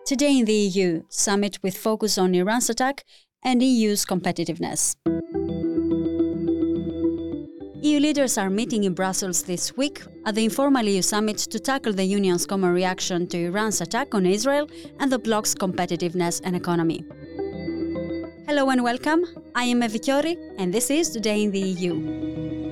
Today in the EU, summit with focus on Iran's attack and EU's competitiveness. EU leaders are meeting in Brussels this week at the informal EU summit to tackle the Union's common reaction to Iran's attack on Israel and the bloc's competitiveness and economy. Hello and welcome. I am Evi Kiori, and this is Today in the EU.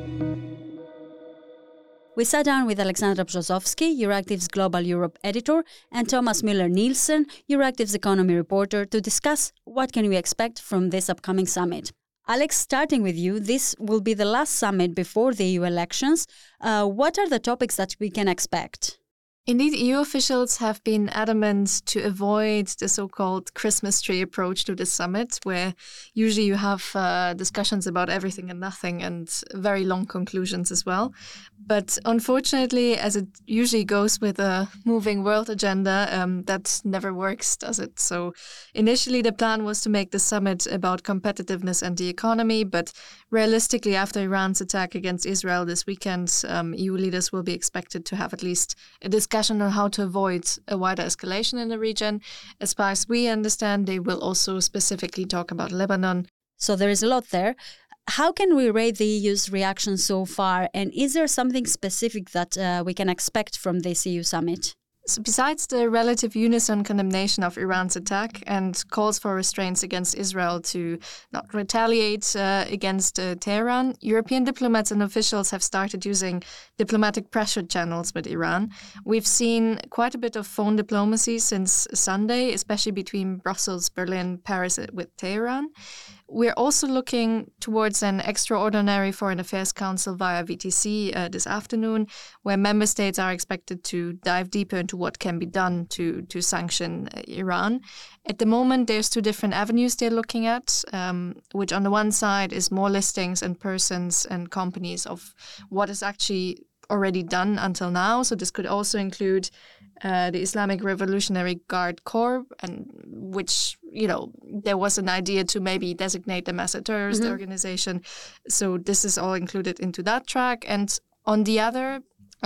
We sat down with Alexandra Brzozowski, Euractiv's Global Europe editor, and Thomas Müller-Nielsen, Euractiv's economy reporter, to discuss what can we expect from this upcoming summit. Alex, starting with you, this will be the last summit before the EU elections. What are the topics that we can expect? Indeed, EU officials have been adamant to avoid the so-called Christmas tree approach to this summit, where usually you have discussions about everything and nothing and very long conclusions as well. But unfortunately, as it usually goes with a moving world agenda, that never works, does it? So initially, the plan was to make the summit about competitiveness and the economy, but realistically, after Iran's attack against Israel this weekend, EU leaders will be expected to have at least a discussion on how to avoid a wider escalation in the region. As far as we understand, they will also specifically talk about Lebanon. So there is a lot there. How can we rate the EU's reaction so far? And is there something specific that we can expect from this EU summit? So besides the relative unison condemnation of Iran's attack and calls for restraints against Israel to not retaliate against Tehran, European diplomats and officials have started using diplomatic pressure channels with Iran. We've seen quite a bit of phone diplomacy since Sunday, especially between Brussels, Berlin, Paris with Tehran. We're also looking towards an extraordinary Foreign Affairs Council via VTC this afternoon, where member states are expected to dive deeper into what can be done to sanction Iran. At the moment, there's two different avenues they're looking at, which on the one side is more listings and persons and companies of what is actually already done until now. So this could also include the Islamic Revolutionary Guard Corps, and which, there was an idea to maybe designate them as a terrorist organization. So this is all included into that track. And on the other,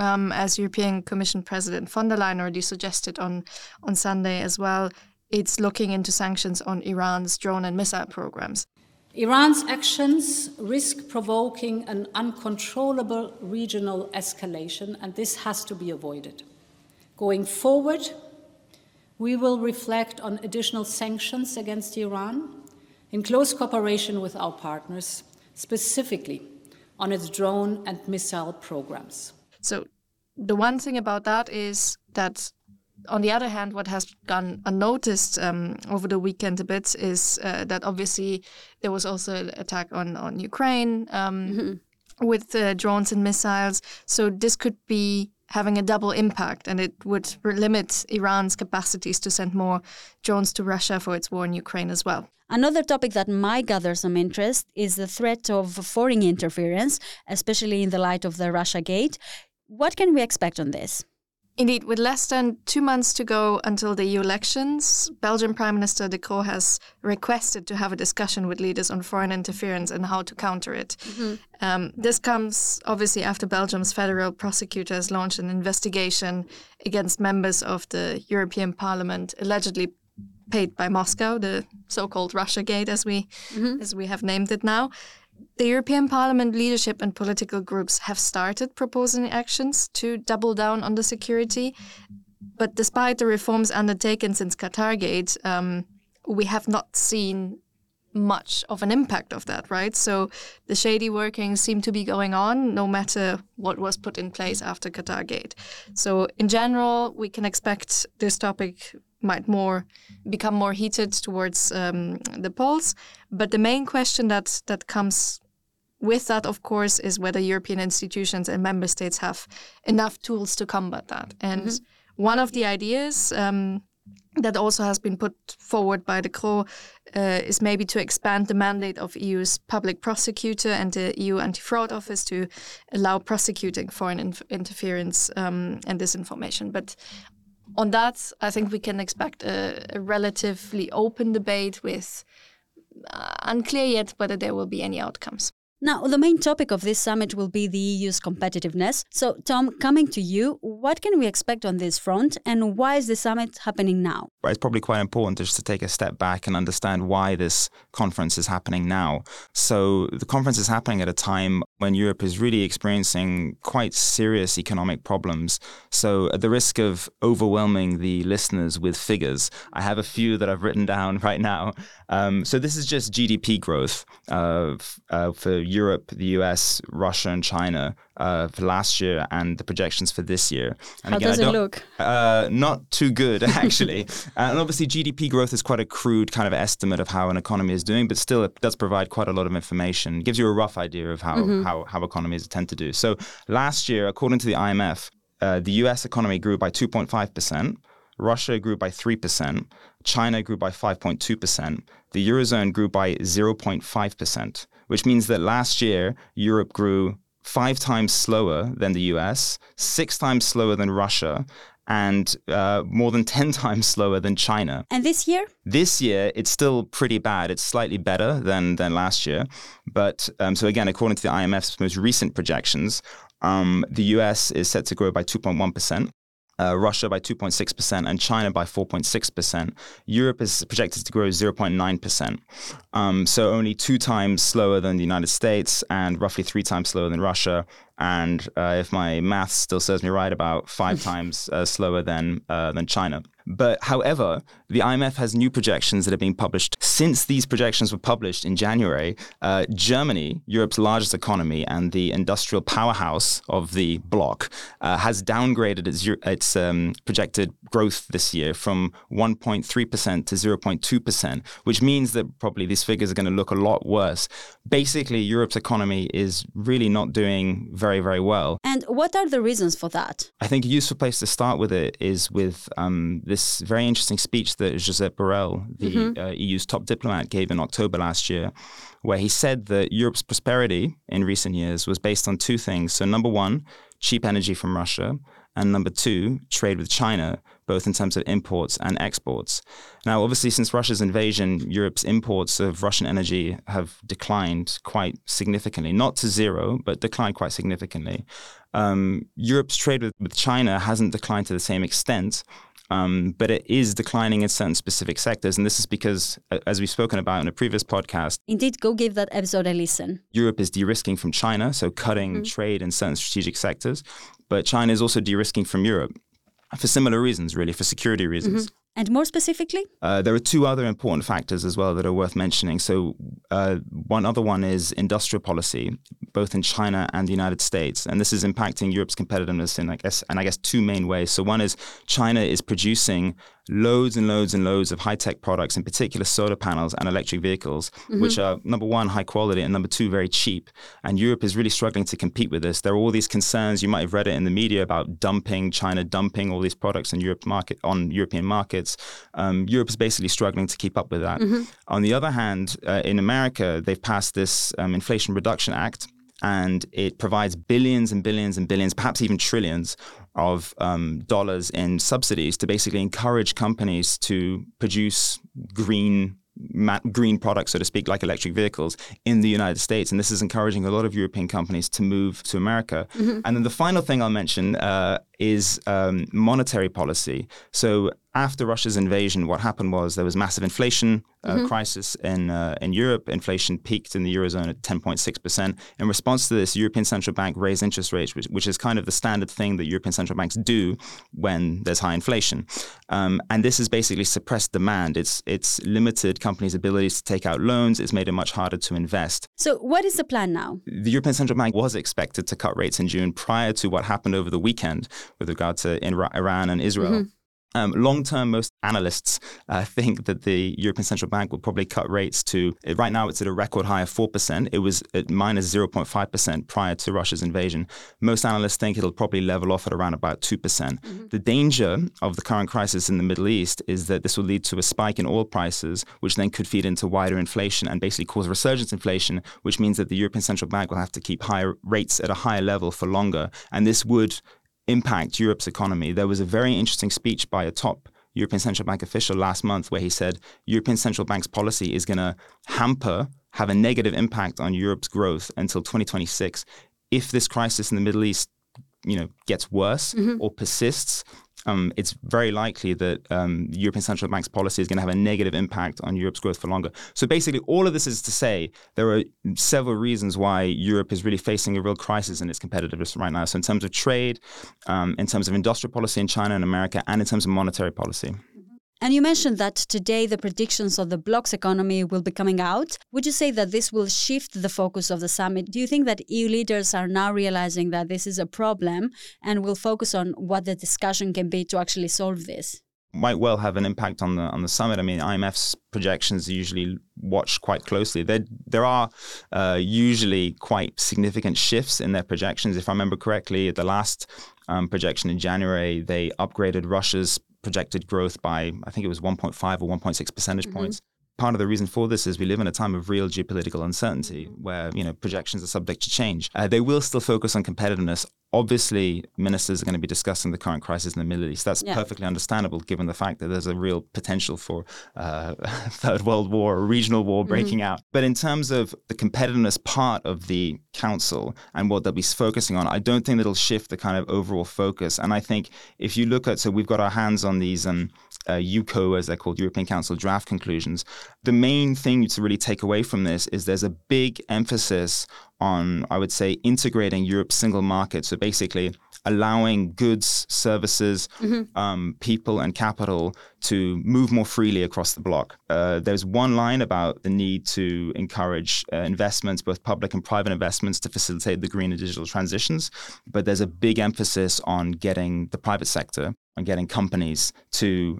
as European Commission President von der Leyen already suggested on Sunday as well, it's looking into sanctions on Iran's drone and missile programs. Iran's actions risk provoking an uncontrollable regional escalation, and this has to be avoided. Going forward, we will reflect on additional sanctions against Iran in close cooperation with our partners, specifically on its drone and missile programs. So the one thing about that is that, on the other hand, what has gone unnoticed over the weekend a bit is that obviously there was also an attack on Ukraine with drones and missiles. So this could be having a double impact, and it would limit Iran's capacities to send more drones to Russia for its war in Ukraine as well. Another topic that might gather some interest is the threat of foreign interference, especially in the light of the Russiagate. What can we expect on this? Indeed, with less than 2 months to go until the EU elections, Belgian Prime Minister De Croo has requested to have a discussion with leaders on foreign interference and how to counter it. This comes obviously after Belgium's federal prosecutors launched an investigation against members of the European Parliament allegedly paid by Moscow, the so-called Russiagate, as we have named it now. The European Parliament leadership and political groups have started proposing actions to double down on the security. But despite the reforms undertaken since Qatargate, we have not seen much of an impact of that, right? So the shady workings seem to be going on no matter what was put in place after Qatargate. So in general, we can expect this topic might become more heated towards the polls. But the main question that comes with that, of course, is whether European institutions and member states have enough tools to combat that. And one of the ideas that also has been put forward by De Croo is maybe to expand the mandate of EU's public prosecutor and the EU Anti-Fraud Office to allow prosecuting foreign interference and disinformation. But on that, I think we can expect a relatively open debate with unclear yet whether there will be any outcomes. Now, the main topic of this summit will be the EU's competitiveness. So, Tom, coming to you, what can we expect on this front and why is the summit happening now? It's probably quite important just to take a step back and understand why this conference is happening now. So the conference is happening at a time when Europe is really experiencing quite serious economic problems. So at the risk of overwhelming the listeners with figures, I have a few that I've written down right now. So this is just GDP growth for Europe, the US, Russia and China for last year and the projections for this year. And How does it look? Not too good, actually. And obviously GDP growth is quite a crude kind of estimate of how an economy is doing, but still it does provide quite a lot of information. It gives you a rough idea of how economies tend to do. So last year, according to the IMF, the US economy grew by 2.5%. Russia grew by 3%. China grew by 5.2%. The Eurozone grew by 0.5%, which means that last year, Europe grew 5 times slower than the US, 6 times slower than Russia, and more than 10 times slower than China. And this year? This year, it's still pretty bad. It's slightly better than last year. But so again, according to the IMF's most recent projections, the US is set to grow by 2.1%. Russia by 2.6% and China by 4.6%. Europe is projected to grow 0.9%. So only 2 times slower than the United States and roughly 3 times slower than Russia. And if my maths still serves me right, about 5 times slower than China. But however, the IMF has new projections that are being published. Since these projections were published in January, Germany, Europe's largest economy and the industrial powerhouse of the bloc, has downgraded its projected growth this year from 1.3% to 0.2%, which means that probably these figures are going to look a lot worse. Basically, Europe's economy is really not doing very, very well. And what are the reasons for that? I think a useful place to start with it is with this very interesting speech that Josep Borrell, the EU's top diplomat, gave in October last year, where he said that Europe's prosperity in recent years was based on 2 things. So number 1, cheap energy from Russia, and number 2, trade with China, both in terms of imports and exports. Now, obviously, since Russia's invasion, Europe's imports of Russian energy have declined quite significantly, not to zero, but declined quite significantly. Europe's trade with China hasn't declined to the same extent, but it is declining in certain specific sectors. And this is because, as we've spoken about in a previous podcast, indeed, go give that episode a listen. Europe is de-risking from China, so cutting trade in certain strategic sectors. But China is also de-risking from Europe for similar reasons, really, for security reasons. And more specifically? There are 2 other important factors as well that are worth mentioning. So one other one is industrial policy, both in China and the United States. And this is impacting Europe's competitiveness in, I guess, 2 main ways. So one is China is producing loads and loads and loads of high-tech products, in particular solar panels and electric vehicles, which are, number 1, high quality, and number 2, very cheap. And Europe is really struggling to compete with this. There are all these concerns, you might have read it in the media, about China dumping all these products on European markets. Europe is basically struggling to keep up with that. On the other hand, in America, they've passed this Inflation Reduction Act, and it provides billions and billions and billions, perhaps even trillions of dollars in subsidies to basically encourage companies to produce green products, so to speak, like electric vehicles in the United States. And this is encouraging a lot of European companies to move to America. And then the final thing I'll mention is monetary policy. So after Russia's invasion, what happened was there was massive inflation crisis in Europe. Inflation peaked in the Eurozone at 10.6%. In response to this, the European Central Bank raised interest rates, which is kind of the standard thing that European central banks do when there's high inflation. And this has basically suppressed demand. It's limited companies' abilities to take out loans. It's made it much harder to invest. So what is the plan now? The European Central Bank was expected to cut rates in June prior to what happened over the weekend with regard to Iran and Israel. Long-term, most analysts think that the European Central Bank will probably cut rates to, right now it's at a record high of 4%. It was at minus 0.5% prior to Russia's invasion. Most analysts think it'll probably level off at around about 2%. The danger of the current crisis in the Middle East is that this will lead to a spike in oil prices, which then could feed into wider inflation and basically cause resurgence inflation, which means that the European Central Bank will have to keep higher rates at a higher level for longer. And this would impact Europe's economy. There was a very interesting speech by a top European Central Bank official last month where he said European Central Bank's policy is going to hamper have a negative impact on Europe's growth until 2026 if this crisis in the Middle East, gets worse or persists. It's very likely that the European Central Bank's policy is going to have a negative impact on Europe's growth for longer. So basically, all of this is to say there are several reasons why Europe is really facing a real crisis in its competitiveness right now. So in terms of trade, in terms of industrial policy in China and America, and in terms of monetary policy. And you mentioned that today the predictions of the bloc's economy will be coming out. Would you say that this will shift the focus of the summit? Do you think that EU leaders are now realizing that this is a problem and will focus on what the discussion can be to actually solve this? Might well have an impact on the summit. I mean, IMF's projections are usually watched quite closely. There are usually quite significant shifts in their projections. If I remember correctly, at the last projection in January, they upgraded Russia's projected growth by, I think it was 1.5 or 1.6 percentage points. Part of the reason for this is we live in a time of real geopolitical uncertainty where, projections are subject to change. They will still focus on competitiveness. Obviously, ministers are going to be discussing the current crisis in the Middle East. That's perfectly understandable given the fact that there's a real potential for a Third World War, a regional war breaking out. But in terms of the competitiveness part of the council and what they'll be focusing on, I don't think that'll shift the kind of overall focus. And I think if you look at, so we've got our hands on these EUCO, as they're called, European Council draft conclusions. The main thing to really take away from this is there's a big emphasis on, I would say, integrating Europe's single market. So basically allowing goods, services, people and capital to move more freely across the bloc. There's one line about the need to encourage investments, both public and private investments, to facilitate the green and digital transitions. But there's a big emphasis on getting the private sector, on getting companies to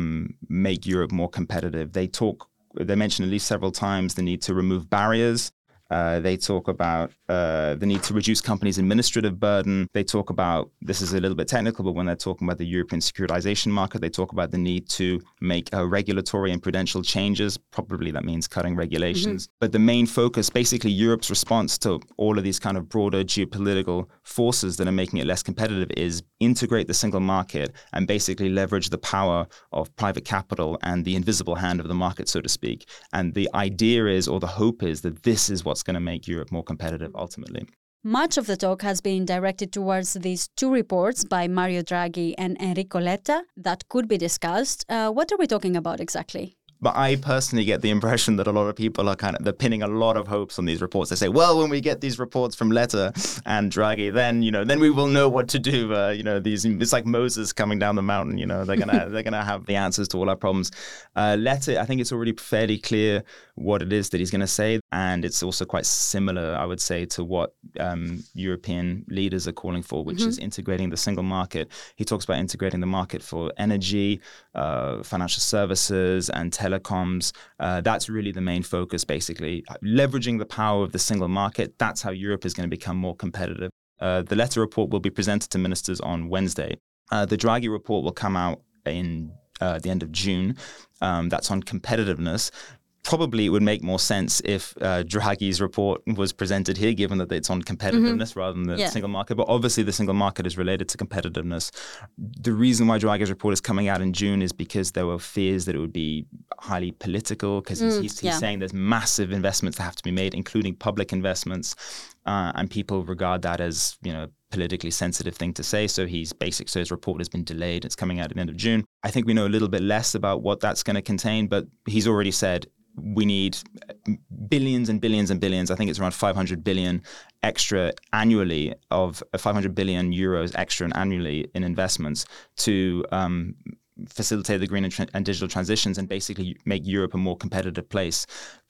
make Europe more competitive. They mention at least several times the need to remove barriers. They talk about the need to reduce companies' administrative burden. They talk about, this is a little bit technical, but when they're talking about the European securitization market, they talk about the need to make regulatory and prudential changes. Probably that means cutting regulations. But the main focus, basically Europe's response to all of these kind of broader geopolitical forces that are making it less competitive, is integrate the single market and basically leverage the power of private capital and the invisible hand of the market, so to speak. And the idea is, or the hope is, that this is what's going to make Europe more competitive ultimately. Much of the talk has been directed towards these two reports by Mario Draghi and Enrico Letta that could be discussed. What are we talking about exactly? But I personally get the impression that a lot of people are they're pinning a lot of hopes on these reports. They say, well, when we get these reports from Letta and Draghi, then we will know what to do. It's like Moses coming down the mountain. They're gonna have the answers to all our problems. Letta, I think it's already fairly clear what it is that he's going to say, and it's also quite similar, I would say, to what European leaders are calling for, which is integrating the single market. He talks about integrating the market for energy, financial services, and telecoms. That's really the main focus, basically. Leveraging the power of the single market, that's how Europe is going to become more competitive. The Letta report will be presented to ministers on Wednesday. The Draghi report will come out in the end of June. That's on competitiveness. Probably it would make more sense if Draghi's report was presented here, given that it's on competitiveness rather than the single market. But obviously the single market is related to competitiveness. The reason why Draghi's report is coming out in June is because there were fears that it would be highly political, because he's saying there's massive investments that have to be made, including public investments. And people regard that as, politically sensitive thing to say. So his report has been delayed. It's coming out at the end of June. I think we know a little bit less about what that's going to contain, but he's already said we need billions and billions and billions. I think it's around 500 billion extra annually, of 500 billion euros extra annually in investments to facilitate the green and digital transitions and basically make Europe a more competitive place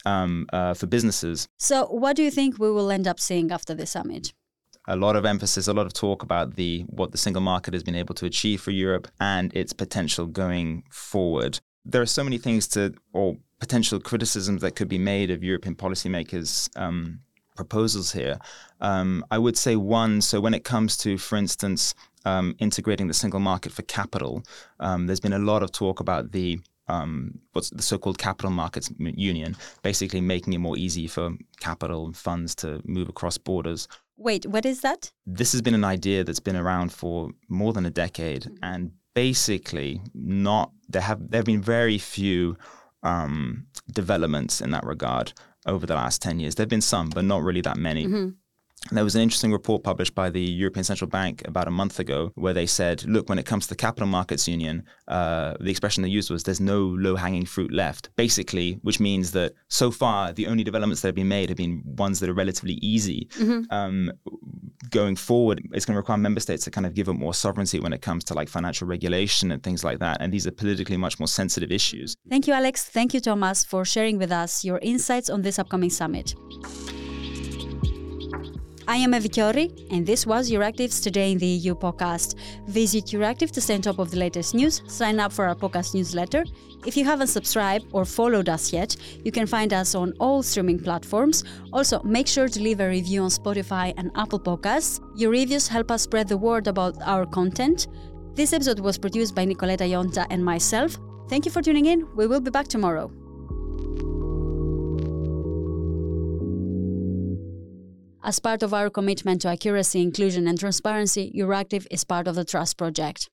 for businesses. So what do you think we will end up seeing after the summit? A lot of emphasis, a lot of talk about what the single market has been able to achieve for Europe and its potential going forward. There are so many things or potential criticisms that could be made of European policymakers' proposals here. I would say one, so when it comes to, for instance, integrating the single market for capital, there's been a lot of talk about what's the so-called capital markets union, basically making it more easy for capital and funds to move across borders. Wait, what is that? This has been an idea that's been around for more than a decade, and basically there have been very few developments in that regard. over the last 10 years. There have been some, but not really that many. Mm-hmm. There was an interesting report published by the European Central Bank about a month ago where they said, look, when it comes to the Capital Markets Union, the expression they used was there's no low-hanging fruit left, basically, which means that so far the only developments that have been made have been ones that are relatively easy. Mm-hmm. Going forward, it's going to require member states to kind of give up more sovereignty when it comes to like financial regulation and things like that. And these are politically much more sensitive issues. Thank you, Alex. Thank you, Thomas, for sharing with us your insights on this upcoming summit. I am Evi Kiori, and this was Euractiv's Today in the EU podcast. Visit Euractiv to stay on top of the latest news, sign up for our podcast newsletter. If you haven't subscribed or followed us yet, you can find us on all streaming platforms. Also, make sure to leave a review on Spotify and Apple Podcasts. Your reviews help us spread the word about our content. This episode was produced by Nicoletta Ionta and myself. Thank you for tuning in. We will be back tomorrow. As part of our commitment to accuracy, inclusion and transparency, Euractiv is part of the Trust Project.